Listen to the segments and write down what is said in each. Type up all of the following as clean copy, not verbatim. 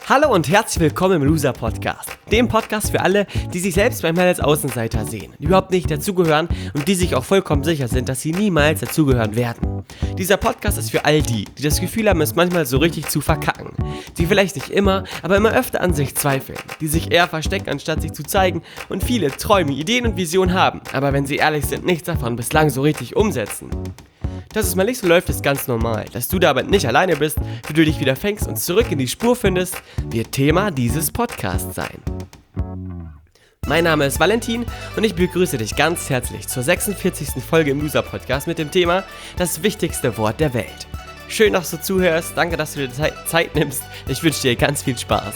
Hallo und herzlich willkommen im Loser Podcast, dem Podcast für alle, die sich selbst manchmal als Außenseiter sehen, die überhaupt nicht dazugehören und die sich auch vollkommen sicher sind, dass sie niemals dazugehören werden. Dieser Podcast ist für all die das Gefühl haben, es manchmal so richtig zu verkacken, die vielleicht nicht immer, aber immer öfter an sich zweifeln, die sich eher verstecken, anstatt sich zu zeigen und viele Träume, Ideen und Visionen haben, aber wenn sie ehrlich sind, nichts davon bislang so richtig umsetzen. Dass es mal nicht so läuft, ist ganz normal. Dass du dabei nicht alleine bist, wie du dich wieder fängst und zurück in die Spur findest, wird Thema dieses Podcasts sein. Mein Name ist Valentin und ich begrüße dich ganz herzlich zur 46. Folge im Loser Podcast mit dem Thema das wichtigste Wort der Welt. Schön, dass du zuhörst, danke, dass du dir Zeit nimmst. Ich wünsche dir ganz viel Spaß.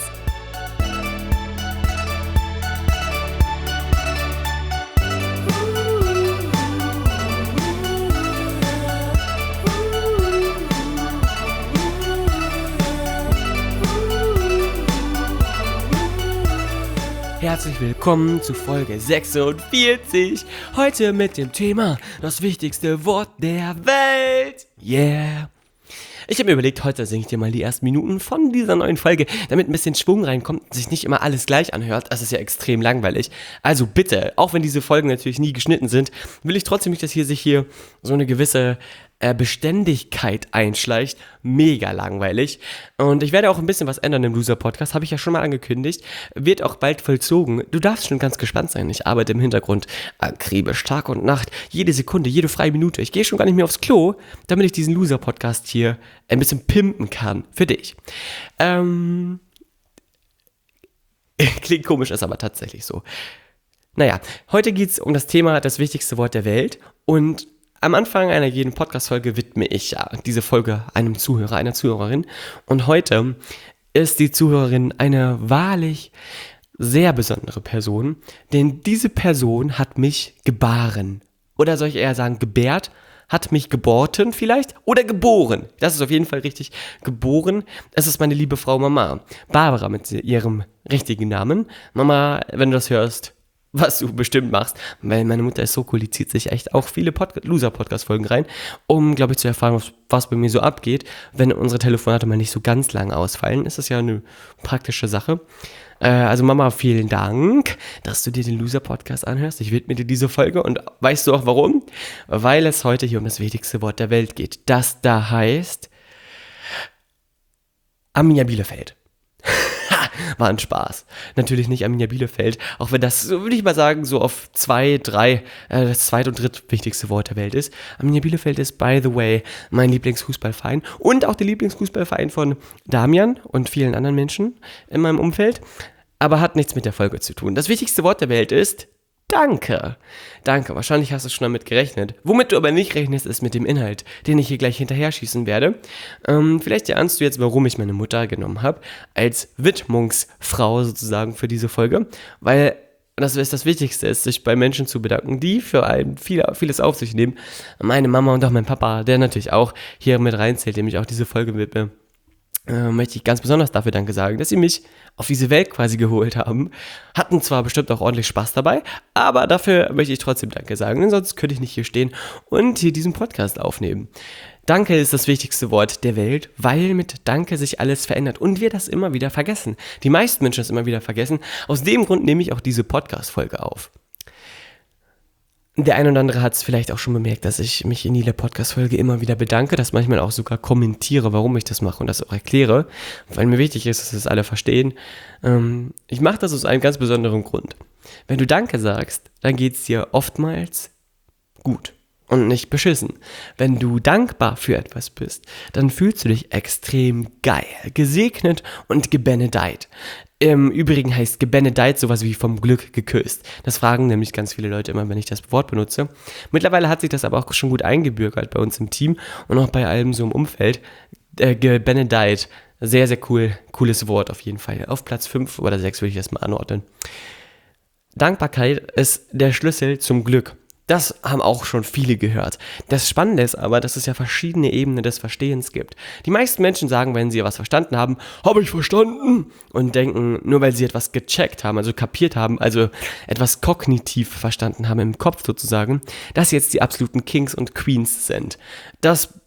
Herzlich willkommen zu Folge 46, heute mit dem Thema das wichtigste Wort der Welt. Yeah! Ich habe mir überlegt, heute singe ich dir mal die ersten Minuten von dieser neuen Folge, damit ein bisschen Schwung reinkommt und sich nicht immer alles gleich anhört. Das ist ja extrem langweilig. Also bitte, auch wenn diese Folgen natürlich nie geschnitten sind, will ich trotzdem nicht, dass sich hier so eine gewisse Beständigkeit einschleicht. Mega langweilig. Und ich werde auch ein bisschen was ändern im Loser-Podcast, habe ich ja schon mal angekündigt. Wird auch bald vollzogen. Du darfst schon ganz gespannt sein. Ich arbeite im Hintergrund akribisch Tag und Nacht. Jede Sekunde, jede freie Minute. Ich gehe schon gar nicht mehr aufs Klo, damit ich diesen Loser-Podcast hier ein bisschen pimpen kann. Für dich. Klingt komisch, ist aber tatsächlich so. Naja, heute geht es um das Thema das wichtigste Wort der Welt. Und am Anfang einer jeden Podcast-Folge widme ich ja diese Folge einem Zuhörer, einer Zuhörerin. Und heute ist die Zuhörerin eine wahrlich sehr besondere Person, denn diese Person hat mich gebaren. Oder soll ich eher sagen, gebärt, hat mich geborten vielleicht oder geboren. Das ist auf jeden Fall richtig, geboren. Es ist meine liebe Frau Mama, Barbara mit ihrem richtigen Namen. Mama, wenn du das hörst, was du bestimmt machst, weil meine Mutter ist so cool, die zieht sich echt auch viele Loser-Podcast-Folgen rein, um, glaube ich, zu erfahren, was bei mir so abgeht. Wenn unsere Telefonate mal nicht so ganz lang ausfallen, ist das ja eine praktische Sache. Also Mama, vielen Dank, dass du dir den Loser-Podcast anhörst. Ich widme dir diese Folge und weißt du auch warum? Weil es heute hier um das wichtigste Wort der Welt geht. Das da heißt Arminia Bielefeld. War ein Spaß. Natürlich nicht Arminia Bielefeld, auch wenn das, so würde ich mal sagen, so auf 2, 3, das zweit- und drittwichtigste Wort der Welt ist. Arminia Bielefeld ist, by the way, mein Lieblingsfußballverein und auch der Lieblingsfußballverein von Damian und vielen anderen Menschen in meinem Umfeld, aber hat nichts mit der Folge zu tun. Das wichtigste Wort der Welt ist Danke. Danke, wahrscheinlich hast du schon damit gerechnet. Womit du aber nicht rechnest, ist mit dem Inhalt, den ich hier gleich hinterher schießen werde. Vielleicht erahnst du jetzt, warum ich meine Mutter genommen habe, als Widmungsfrau sozusagen für diese Folge, weil das ist das Wichtigste, ist, sich bei Menschen zu bedanken, die für einen vieles auf sich nehmen. Meine Mama und auch mein Papa, der natürlich auch hier mit reinzählt, dem ich auch diese Folge widme. Möchte ich ganz besonders dafür Danke sagen, dass sie mich auf diese Welt quasi geholt haben. Hatten zwar bestimmt auch ordentlich Spaß dabei, aber dafür möchte ich trotzdem Danke sagen, denn sonst könnte ich nicht hier stehen und hier diesen Podcast aufnehmen. Danke ist das wichtigste Wort der Welt, weil mit Danke sich alles verändert und wir das immer wieder vergessen. Die meisten Menschen das immer wieder vergessen. Aus dem Grund nehme ich auch diese Podcast-Folge auf. Der ein oder andere hat es vielleicht auch schon bemerkt, dass ich mich in jeder Podcast-Folge immer wieder bedanke, dass manchmal auch sogar kommentiere, warum ich das mache und das auch erkläre, weil mir wichtig ist, dass das alle verstehen. Ich mache das aus einem ganz besonderen Grund. Wenn du Danke sagst, dann geht es dir oftmals gut und nicht beschissen. Wenn du dankbar für etwas bist, dann fühlst du dich extrem geil, gesegnet und gebenedeit. Im Übrigen heißt gebenedeit sowas wie vom Glück geküsst. Das fragen nämlich ganz viele Leute immer, wenn ich das Wort benutze. Mittlerweile hat sich das aber auch schon gut eingebürgert bei uns im Team und auch bei allem so im Umfeld. Gebenedeit, sehr, sehr cooles Wort auf jeden Fall. Auf Platz 5 oder 6 würde ich das mal anordnen. Dankbarkeit ist der Schlüssel zum Glück. Das haben auch schon viele gehört. Das Spannende ist aber, dass es ja verschiedene Ebenen des Verstehens gibt. Die meisten Menschen sagen, wenn sie was verstanden haben, habe ich verstanden, und denken, nur weil sie etwas gecheckt haben, also kapiert haben, also etwas kognitiv verstanden haben im Kopf sozusagen, dass sie jetzt die absoluten Kings und Queens sind. Das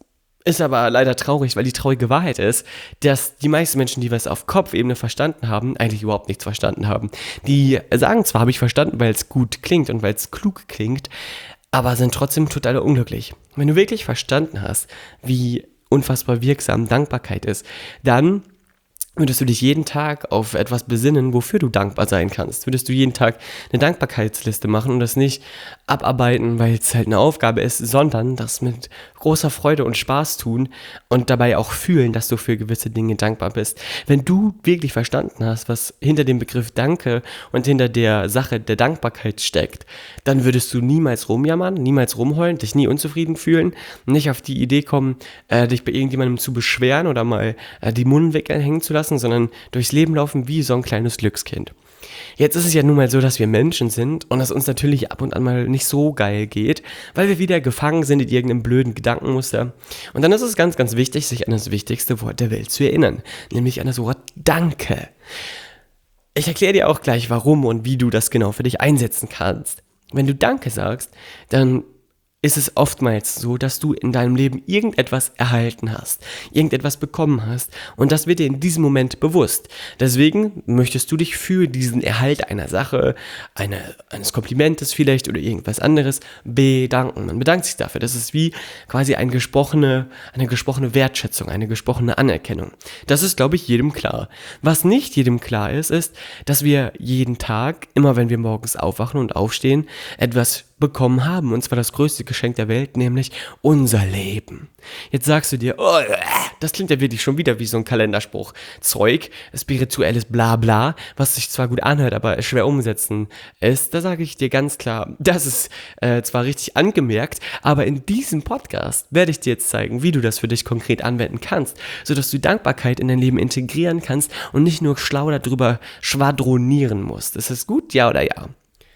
Ist aber leider traurig, weil die traurige Wahrheit ist, dass die meisten Menschen, die was auf Kopfebene verstanden haben, eigentlich überhaupt nichts verstanden haben. Die sagen zwar, habe ich verstanden, weil es gut klingt und weil es klug klingt, aber sind trotzdem total unglücklich. Wenn du wirklich verstanden hast, wie unfassbar wirksam Dankbarkeit ist, dann würdest du dich jeden Tag auf etwas besinnen, wofür du dankbar sein kannst. Würdest du jeden Tag eine Dankbarkeitsliste machen und das nicht abarbeiten, weil es halt eine Aufgabe ist, sondern das mit großer Freude und Spaß tun und dabei auch fühlen, dass du für gewisse Dinge dankbar bist. Wenn du wirklich verstanden hast, was hinter dem Begriff Danke und hinter der Sache der Dankbarkeit steckt, dann würdest du niemals rumjammern, niemals rumheulen, dich nie unzufrieden fühlen, nicht auf die Idee kommen, dich bei irgendjemandem zu beschweren oder mal die Mundwinkel hängen zu lassen, sondern durchs Leben laufen wie so ein kleines Glückskind. Jetzt ist es ja nun mal so, dass wir Menschen sind und es uns natürlich ab und an mal nicht so geil geht, weil wir wieder gefangen sind in irgendeinem blöden Gedankenmuster. Und dann ist es ganz, ganz wichtig, sich an das wichtigste Wort der Welt zu erinnern, nämlich an das Wort Danke. Ich erkläre dir auch gleich, warum und wie du das genau für dich einsetzen kannst. Wenn du Danke sagst, dann ist es oftmals so, dass du in deinem Leben irgendetwas erhalten hast, irgendetwas bekommen hast und das wird dir in diesem Moment bewusst. Deswegen möchtest du dich für diesen Erhalt einer Sache, eines Komplimentes vielleicht oder irgendwas anderes bedanken. Man bedankt sich dafür. Das ist wie quasi eine gesprochene Wertschätzung, eine gesprochene Anerkennung. Das ist, glaube ich, jedem klar. Was nicht jedem klar ist, dass wir jeden Tag, immer wenn wir morgens aufwachen und aufstehen, etwas bekommen haben, und zwar das größte Geschenk der Welt, nämlich unser Leben. Jetzt sagst du dir, oh, das klingt ja wirklich schon wieder wie so ein Kalenderspruch. Zeug, spirituelles Blabla, was sich zwar gut anhört, aber schwer umsetzen ist. Da sage ich dir ganz klar, das ist zwar richtig angemerkt, aber in diesem Podcast werde ich dir jetzt zeigen, wie du das für dich konkret anwenden kannst, sodass du Dankbarkeit in dein Leben integrieren kannst und nicht nur schlau darüber schwadronieren musst. Ist das gut? Ja oder ja?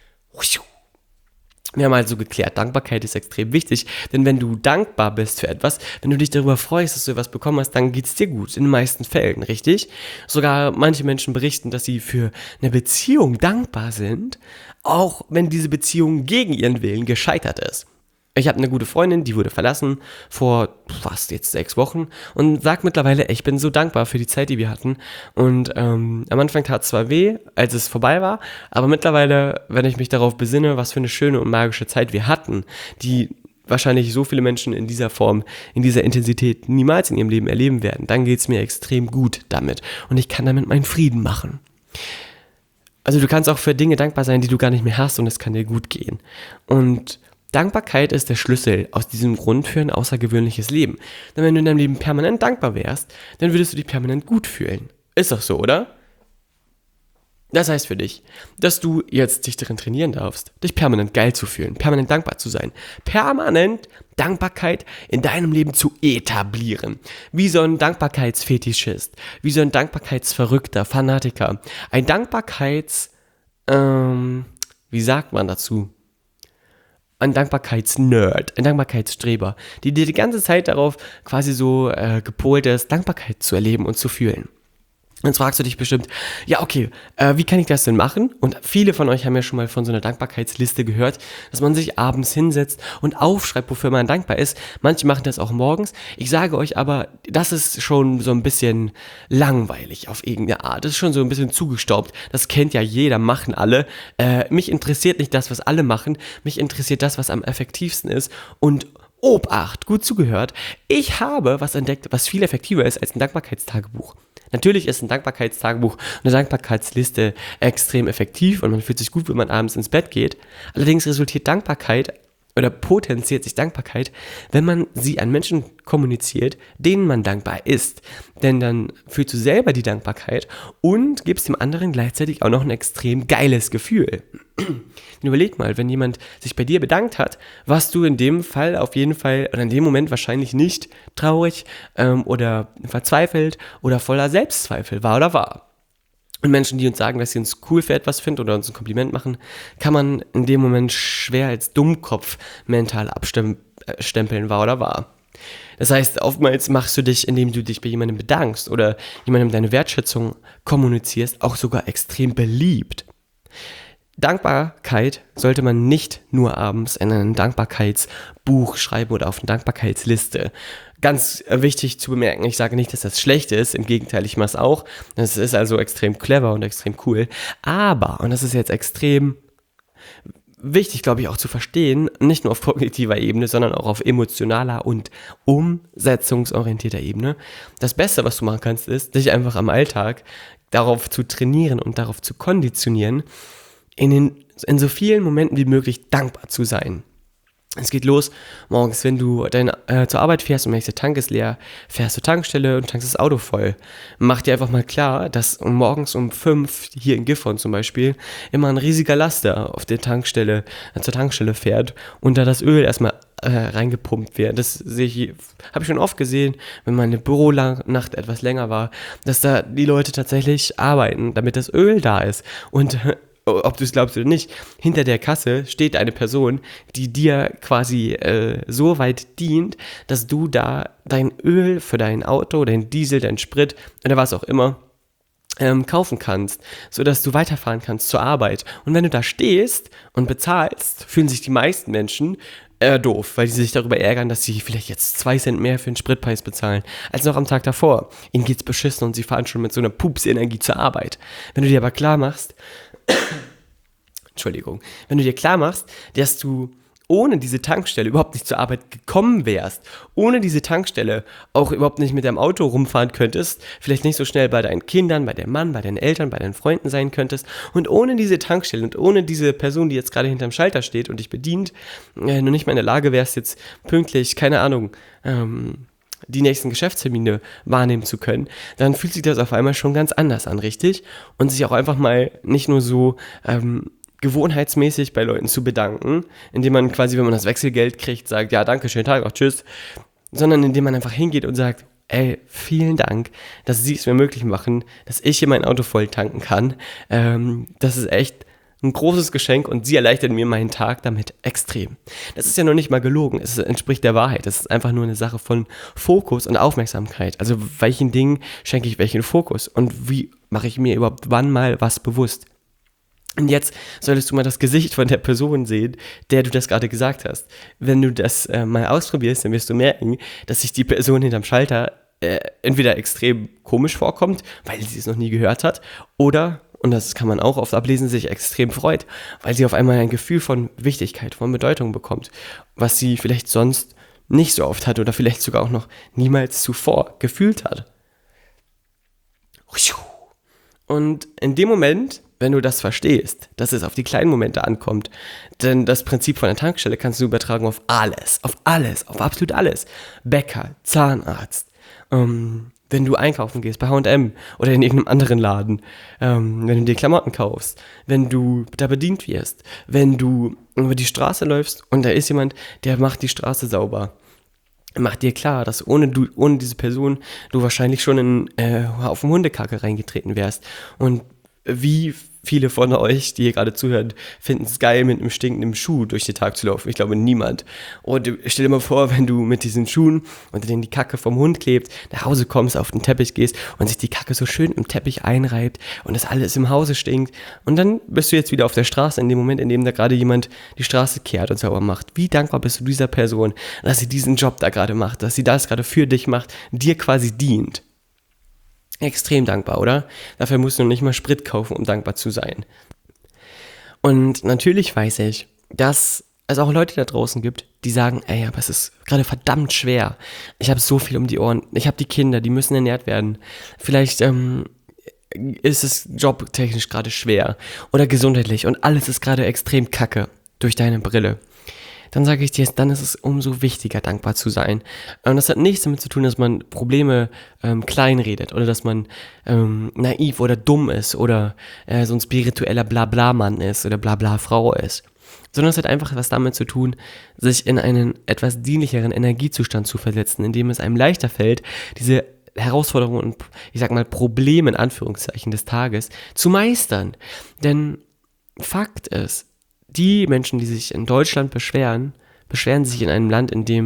Wir haben also geklärt, Dankbarkeit ist extrem wichtig, denn wenn du dankbar bist für etwas, wenn du dich darüber freust, dass du etwas bekommen hast, dann geht's dir gut, in den meisten Fällen, richtig? Sogar manche Menschen berichten, dass sie für eine Beziehung dankbar sind, auch wenn diese Beziehung gegen ihren Willen gescheitert ist. Ich habe eine gute Freundin, die wurde verlassen vor fast jetzt 6 Wochen und sagt mittlerweile, ich bin so dankbar für die Zeit, die wir hatten. Und am Anfang tat es zwar weh, als es vorbei war, aber mittlerweile, wenn ich mich darauf besinne, was für eine schöne und magische Zeit wir hatten, die wahrscheinlich so viele Menschen in dieser Form, in dieser Intensität niemals in ihrem Leben erleben werden, dann geht es mir extrem gut damit und ich kann damit meinen Frieden machen. Also du kannst auch für Dinge dankbar sein, die du gar nicht mehr hast und es kann dir gut gehen. Und Dankbarkeit ist der Schlüssel aus diesem Grund für ein außergewöhnliches Leben. Denn wenn du in deinem Leben permanent dankbar wärst, dann würdest du dich permanent gut fühlen. Ist doch so, oder? Das heißt für dich, dass du jetzt dich darin trainieren darfst, dich permanent geil zu fühlen, permanent dankbar zu sein, permanent Dankbarkeit in deinem Leben zu etablieren. Wie so ein Dankbarkeitsfetischist, wie so ein Dankbarkeitsverrückter, Fanatiker, ein wie sagt man dazu? Ein Dankbarkeitsnerd, ein Dankbarkeitsstreber, die dir die ganze Zeit darauf quasi so gepolt ist, Dankbarkeit zu erleben und zu fühlen. Jetzt fragst du dich bestimmt, ja okay, wie kann ich das denn machen? Und viele von euch haben ja schon mal von so einer Dankbarkeitsliste gehört, dass man sich abends hinsetzt und aufschreibt, wofür man dankbar ist. Manche machen das auch morgens. Ich sage euch aber, das ist schon so ein bisschen langweilig auf irgendeine Art. Das ist schon so ein bisschen zugestaubt. Das kennt ja jeder, machen alle. Mich interessiert nicht das, was alle machen. Mich interessiert das, was am effektivsten ist. Und Obacht, gut zugehört. Ich habe was entdeckt, was viel effektiver ist als ein Dankbarkeitstagebuch. Natürlich ist ein Dankbarkeitstagebuch, eine Dankbarkeitsliste extrem effektiv und man fühlt sich gut, wenn man abends ins Bett geht. Allerdings resultiert Dankbarkeit oder potenziert sich Dankbarkeit, wenn man sie an Menschen kommuniziert, denen man dankbar ist. Denn dann fühlst du selber die Dankbarkeit und gibst dem anderen gleichzeitig auch noch ein extrem geiles Gefühl. Überleg mal, wenn jemand sich bei dir bedankt hat, warst du in dem Fall auf jeden Fall oder in dem Moment wahrscheinlich nicht traurig oder verzweifelt oder voller Selbstzweifel, wahr oder wahr. Und Menschen, die uns sagen, dass sie uns cool für etwas finden oder uns ein Kompliment machen, kann man in dem Moment schwer als Dummkopf mental abstempeln, wahr oder wahr. Das heißt, oftmals machst du dich, indem du dich bei jemandem bedankst oder jemandem deine Wertschätzung kommunizierst, auch sogar extrem beliebt. Dankbarkeit sollte man nicht nur abends in ein Dankbarkeitsbuch schreiben oder auf eine Dankbarkeitsliste. Ganz wichtig zu bemerken, ich sage nicht, dass das schlecht ist, im Gegenteil, ich mache es auch. Das ist also extrem clever und extrem cool. Aber, und das ist jetzt extrem wichtig, glaube ich, auch zu verstehen, nicht nur auf kognitiver Ebene, sondern auch auf emotionaler und umsetzungsorientierter Ebene. Das Beste, was du machen kannst, ist, dich einfach am Alltag darauf zu trainieren und darauf zu konditionieren, in so vielen Momenten wie möglich dankbar zu sein. Es geht los morgens, wenn du zur Arbeit fährst und merkst, der Tank ist leer, fährst zur Tankstelle und tankst das Auto voll. Mach dir einfach mal klar, dass morgens um 5 hier in Gifhorn zum Beispiel immer ein riesiger Laster auf der Tankstelle, zur Tankstelle fährt und da das Öl erstmal reingepumpt wird. Das habe ich schon oft gesehen, wenn meine Büronacht etwas länger war, dass da die Leute tatsächlich arbeiten, damit das Öl da ist. Und ob du es glaubst oder nicht, hinter der Kasse steht eine Person, die dir quasi so weit dient, dass du da dein Öl für dein Auto, dein Diesel, dein Sprit oder was auch immer kaufen kannst, sodass du weiterfahren kannst zur Arbeit. Und wenn du da stehst und bezahlst, fühlen sich die meisten Menschen doof, weil sie sich darüber ärgern, dass sie vielleicht jetzt 2 Cent mehr für den Spritpreis bezahlen, als noch am Tag davor. Ihnen geht's beschissen und sie fahren schon mit so einer Pupsenergie zur Arbeit. Wenn du dir aber klar machst, wenn du dir klar machst, dass du ohne diese Tankstelle überhaupt nicht zur Arbeit gekommen wärst, ohne diese Tankstelle auch überhaupt nicht mit deinem Auto rumfahren könntest, vielleicht nicht so schnell bei deinen Kindern, bei deinem Mann, bei deinen Eltern, bei deinen Freunden sein könntest und ohne diese Tankstelle und ohne diese Person, die jetzt gerade hinterm Schalter steht und dich bedient, du nicht mal in der Lage wärst, jetzt pünktlich, keine Ahnung, die nächsten Geschäftstermine wahrnehmen zu können, dann fühlt sich das auf einmal schon ganz anders an, richtig? Und sich auch einfach mal nicht nur so gewohnheitsmäßig bei Leuten zu bedanken, indem man quasi, wenn man das Wechselgeld kriegt, sagt, ja, danke, schönen Tag, auch tschüss, sondern indem man einfach hingeht und sagt, ey, vielen Dank, dass Sie es mir möglich machen, dass ich hier mein Auto voll tanken kann. Das ist echt ein großes Geschenk und Sie erleichtern mir meinen Tag damit extrem. Das ist ja noch nicht mal gelogen, es entspricht der Wahrheit. Das ist einfach nur eine Sache von Fokus und Aufmerksamkeit. Also welchen Dingen schenke ich welchen Fokus und wie mache ich mir überhaupt wann mal was bewusst? Und jetzt solltest du mal das Gesicht von der Person sehen, der du das gerade gesagt hast. Wenn du das mal ausprobierst, dann wirst du merken, dass sich die Person hinterm Schalter entweder extrem komisch vorkommt, weil sie es noch nie gehört hat, oder, und das kann man auch oft ablesen, sich extrem freut, weil sie auf einmal ein Gefühl von Wichtigkeit, von Bedeutung bekommt, was sie vielleicht sonst nicht so oft hat oder vielleicht sogar auch noch niemals zuvor gefühlt hat. Und in dem Moment, wenn du das verstehst, dass es auf die kleinen Momente ankommt, denn das Prinzip von der Tankstelle kannst du übertragen auf alles, auf absolut alles. Bäcker, Zahnarzt, wenn du einkaufen gehst bei H&M oder in irgendeinem anderen Laden, wenn du dir Klamotten kaufst, wenn du da bedient wirst, wenn du über die Straße läufst und da ist jemand, der macht die Straße sauber. Mach dir klar, dass ohne diese Person du wahrscheinlich schon in auf den Hundekacke reingetreten wärst. Und wie viele von euch, die hier gerade zuhören, finden es geil, mit einem stinkenden Schuh durch den Tag zu laufen? Ich glaube, niemand. Und stell dir mal vor, wenn du mit diesen Schuhen, unter denen die Kacke vom Hund klebt, nach Hause kommst, auf den Teppich gehst und sich die Kacke so schön im Teppich einreibt und das alles im Hause stinkt. Und dann bist du jetzt wieder auf der Straße in dem Moment, in dem da gerade jemand die Straße kehrt und sauber macht. Wie dankbar bist du dieser Person, dass sie diesen Job da gerade macht, dass sie das gerade für dich macht, dir quasi dient? Extrem dankbar, oder? Dafür musst du nicht mal Sprit kaufen, um dankbar zu sein. Und natürlich weiß ich, dass es auch Leute da draußen gibt, die sagen, ey, aber es ist gerade verdammt schwer. Ich habe so viel um die Ohren. Ich habe die Kinder, die müssen ernährt werden. Vielleicht ist es jobtechnisch gerade schwer oder gesundheitlich und alles ist gerade extrem kacke durch deine Brille. Dann sage ich dir, dann ist es umso wichtiger, dankbar zu sein. Und das hat nichts damit zu tun, dass man Probleme kleinredet oder dass man naiv oder dumm ist oder so ein spiritueller Blabla-Mann ist oder Blabla-Frau ist. Sondern es hat einfach was damit zu tun, sich in einen etwas dienlicheren Energiezustand zu versetzen, in dem es einem leichter fällt, diese Herausforderungen und, ich sag mal, Probleme in Anführungszeichen des Tages zu meistern. Denn Fakt ist, die Menschen, die sich in Deutschland beschweren sich in einem Land, in dem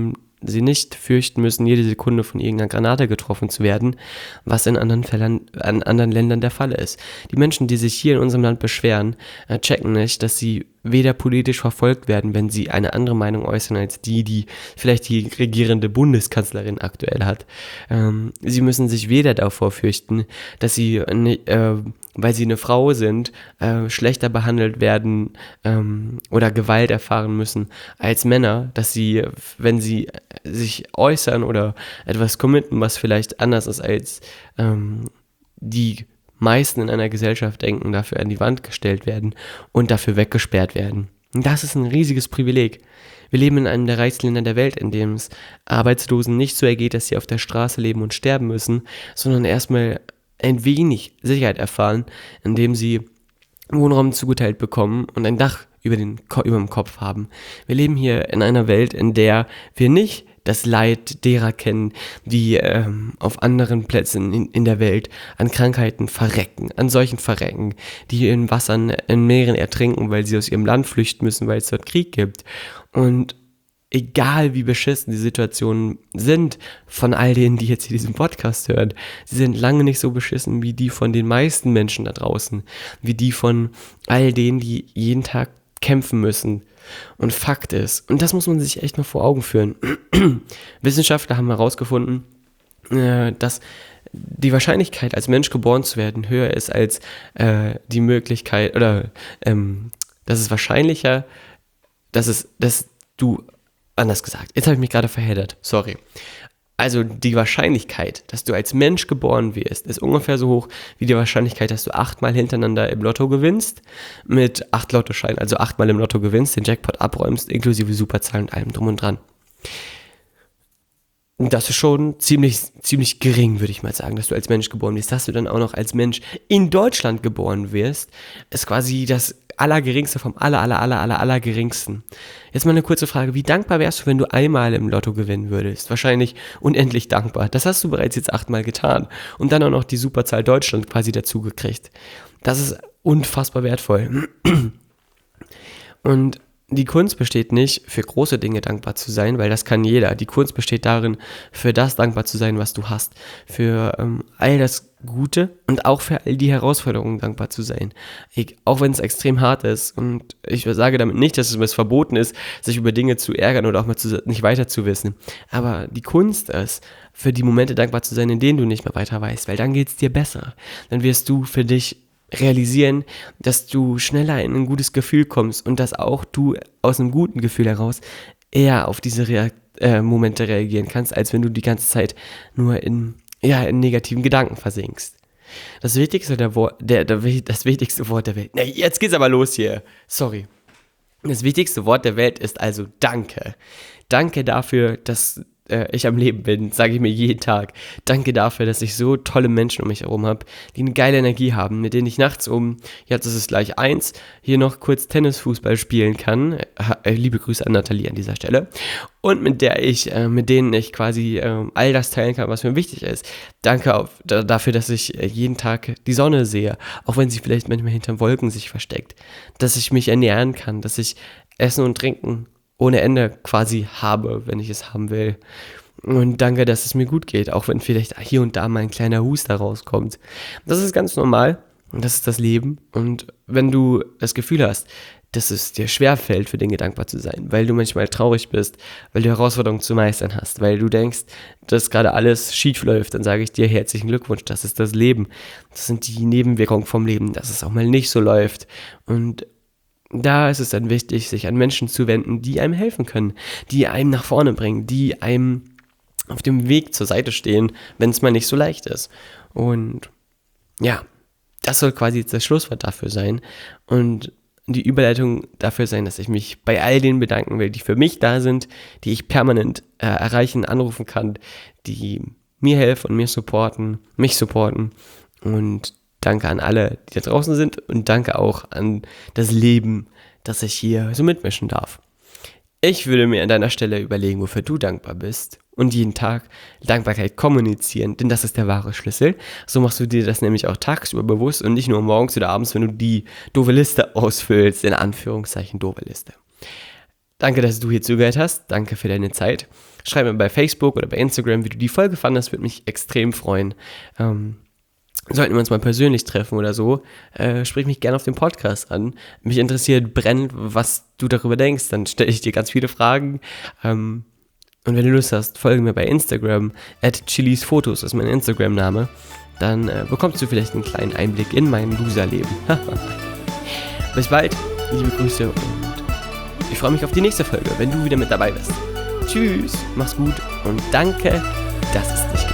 sie nicht fürchten müssen, jede Sekunde von irgendeiner Granate getroffen zu werden, was in anderen Ländern der Fall ist. Die Menschen, die sich hier in unserem Land beschweren, checken nicht, dass sie weder politisch verfolgt werden, wenn sie eine andere Meinung äußern als die vielleicht die regierende Bundeskanzlerin aktuell hat. Sie müssen sich weder davor fürchten, dass sie, weil sie eine Frau sind, schlechter behandelt werden oder Gewalt erfahren müssen als Männer, dass sie, wenn sie sich äußern oder etwas committen, was vielleicht anders ist als die meisten in einer Gesellschaft denken, dafür an die Wand gestellt werden und dafür weggesperrt werden. Und das ist ein riesiges Privileg. Wir leben in einem der reichsten Länder der Welt, in dem es Arbeitslosen nicht so ergeht, dass sie auf der Straße leben und sterben müssen, sondern erstmal ein wenig Sicherheit erfahren, indem sie Wohnraum zugeteilt bekommen und ein Dach über dem Kopf haben. Wir leben hier in einer Welt, in der wir nicht das Leid derer kennen, die auf anderen Plätzen in der Welt an Krankheiten verrecken, an Seuchen verrecken, die in Wassern, in Meeren ertrinken, weil sie aus ihrem Land flüchten müssen, weil es dort Krieg gibt. Und egal wie beschissen die Situationen sind von all denen, die jetzt hier diesen Podcast hören, sie sind lange nicht so beschissen wie die von den meisten Menschen da draußen, wie die von all denen, die jeden Tag kämpfen müssen. Und Fakt ist, und das muss man sich echt mal vor Augen führen, Wissenschaftler haben herausgefunden, dass die Wahrscheinlichkeit, als Mensch geboren zu werden, höher ist als die Möglichkeit, oder dass es wahrscheinlicher, dass du, anders gesagt, jetzt habe ich mich gerade verheddert, sorry. Also die Wahrscheinlichkeit, dass du als Mensch geboren wirst, ist ungefähr so hoch wie die Wahrscheinlichkeit, dass du 8-mal hintereinander im Lotto gewinnst, mit 8 Lottoscheinen, also 8-mal im Lotto gewinnst, den Jackpot abräumst, inklusive Superzahlen und allem drum und dran. Und das ist schon ziemlich gering, würde ich mal sagen, dass du als Mensch geboren wirst. Dass du dann auch noch als Mensch in Deutschland geboren wirst, ist quasi das Allergeringste vom Allergeringsten. Jetzt mal eine kurze Frage, wie dankbar wärst du, wenn du einmal im Lotto gewinnen würdest? Wahrscheinlich unendlich dankbar. Das hast du bereits jetzt 8-mal getan und dann auch noch die Superzahl Deutschland quasi dazu gekriegt. Das ist unfassbar wertvoll. Und die Kunst besteht nicht, für große Dinge dankbar zu sein, weil das kann jeder. Die Kunst besteht darin, für das dankbar zu sein, was du hast. Für all das Gute und auch für all die Herausforderungen dankbar zu sein. Auch wenn es extrem hart ist. Und ich sage damit nicht, dass es verboten ist, sich über Dinge zu ärgern oder auch mal nicht weiter zu wissen. Aber die Kunst ist, für die Momente dankbar zu sein, in denen du nicht mehr weiter weißt, weil dann geht es dir besser. Dann wirst du für dich realisieren, dass du schneller in ein gutes Gefühl kommst und dass auch du aus einem guten Gefühl heraus eher auf diese Momente reagieren kannst, als wenn du die ganze Zeit nur in negativen Gedanken versinkst. Das wichtigste Wort der Welt. Na, jetzt geht's aber los hier. Sorry. Das wichtigste Wort der Welt ist also Danke. Danke dafür, dass ich am Leben bin, sage ich mir jeden Tag. Danke dafür, dass ich so tolle Menschen um mich herum habe, die eine geile Energie haben, mit denen ich nachts jetzt ist es gleich 1, hier noch kurz Tennisfußball spielen kann. Liebe Grüße an Nathalie an dieser Stelle. Und mit denen ich quasi all das teilen kann, was mir wichtig ist. Danke dafür, dass ich jeden Tag die Sonne sehe, auch wenn sie vielleicht manchmal hinter Wolken sich versteckt. Dass ich mich ernähren kann, dass ich Essen und Trinken ohne Ende quasi habe, wenn ich es haben will. Und danke, dass es mir gut geht, auch wenn vielleicht hier und da mal ein kleiner Huster rauskommt. Das ist ganz normal und das ist das Leben. Und wenn du das Gefühl hast, dass es dir schwerfällt, für Dinge dankbar zu sein, weil du manchmal traurig bist, weil du Herausforderungen zu meistern hast, weil du denkst, dass gerade alles schief läuft, dann sage ich dir herzlichen Glückwunsch, das ist das Leben. Das sind die Nebenwirkungen vom Leben, dass es auch mal nicht so läuft. Und da ist es dann wichtig, sich an Menschen zu wenden, die einem helfen können, die einem nach vorne bringen, die einem auf dem Weg zur Seite stehen, wenn es mal nicht so leicht ist. Und ja, das soll quasi jetzt das Schlusswort dafür sein und die Überleitung dafür sein, dass ich mich bei all denen bedanken will, die für mich da sind, die ich permanent erreichen, anrufen kann, die mir helfen und mich supporten und danke an alle, die da draußen sind und danke auch an das Leben, dass ich hier so mitmischen darf. Ich würde mir an deiner Stelle überlegen, wofür du dankbar bist und jeden Tag Dankbarkeit kommunizieren, denn das ist der wahre Schlüssel. So machst du dir das nämlich auch tagsüber bewusst und nicht nur morgens oder abends, wenn du die doofe Liste ausfüllst, in Anführungszeichen doofe Liste. Danke, dass du hier zugehört hast. Danke für deine Zeit. Schreib mir bei Facebook oder bei Instagram, wie du die Folge fandest, würde mich extrem freuen. Sollten wir uns mal persönlich treffen oder so, sprich mich gerne auf dem Podcast an. Mich interessiert brennend, was du darüber denkst. Dann stelle ich dir ganz viele Fragen. Und wenn du Lust hast, folge mir bei Instagram, @chilisfotos ist mein Instagram-Name. Dann bekommst du vielleicht einen kleinen Einblick in mein Loser-Leben. Bis bald, liebe Grüße und ich freue mich auf die nächste Folge, wenn du wieder mit dabei bist. Tschüss, mach's gut und danke, dass es dich gibt.